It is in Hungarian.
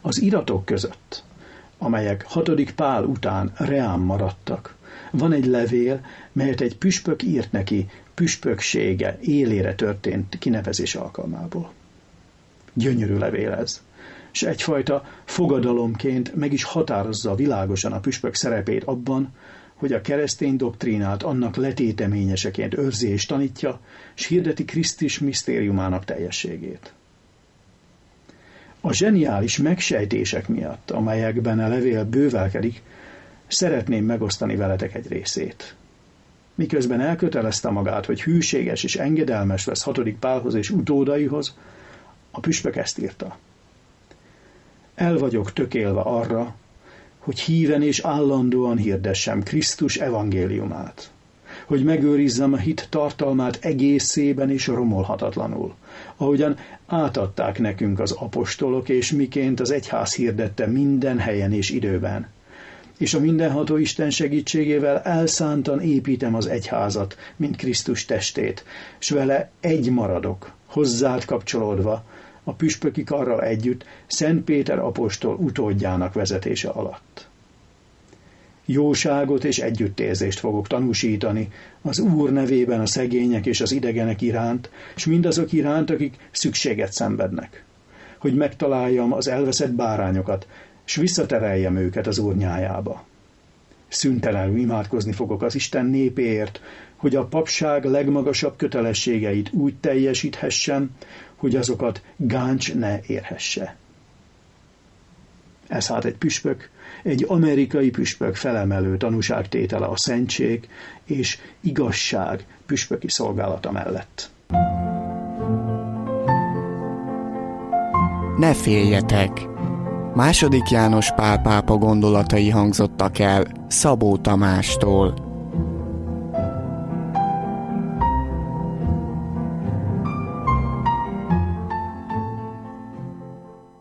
Az iratok között, amelyek 6. Pál után reám maradtak, van egy levél, melyet egy püspök írt neki püspöksége élére történt kinevezés alkalmából. Gyönyörű levél ez, és egyfajta fogadalomként meg is határozza világosan a püspök szerepét abban, hogy a keresztény doktrínát annak letéteményeseként őrzi és tanítja, és hirdeti Krisztus misztériumának teljességét. A zseniális megsejtések miatt, amelyekben a levél bővelkedik, szeretném megosztani veletek egy részét. Miközben elkötelezte magát, hogy hűséges és engedelmes lesz 6. Pálhoz és utódaihoz, a püspök ezt írta. El vagyok tökélve arra, hogy híven és állandóan hirdessem Krisztus evangéliumát, hogy megőrizzem a hit tartalmát egészében és romolhatatlanul, ahogyan átadták nekünk az apostolok, és miként az egyház hirdette minden helyen és időben. És a mindenható Isten segítségével elszántan építem az egyházat, mint Krisztus testét, s vele egy maradok, hozzád kapcsolódva, a püspöki karral együtt Szent Péter apostol utódjának vezetése alatt. Jóságot és együttérzést fogok tanúsítani az Úr nevében a szegények és az idegenek iránt, és mindazok iránt, akik szükséget szenvednek, hogy megtaláljam az elveszett bárányokat, s visszatereljem őket az Úr nyájába. Szüntelenül imádkozni fogok az Isten népéért, hogy a papság legmagasabb kötelességeit úgy teljesíthessem, hogy azokat gáncs ne érhesse. Ez hát egy püspök, egy amerikai püspök felemelő tanúságtétele a szentség és igazság püspöki szolgálata mellett. Ne féljetek! II. János Pál pápa gondolatai hangzottak el Szabó Tamástól.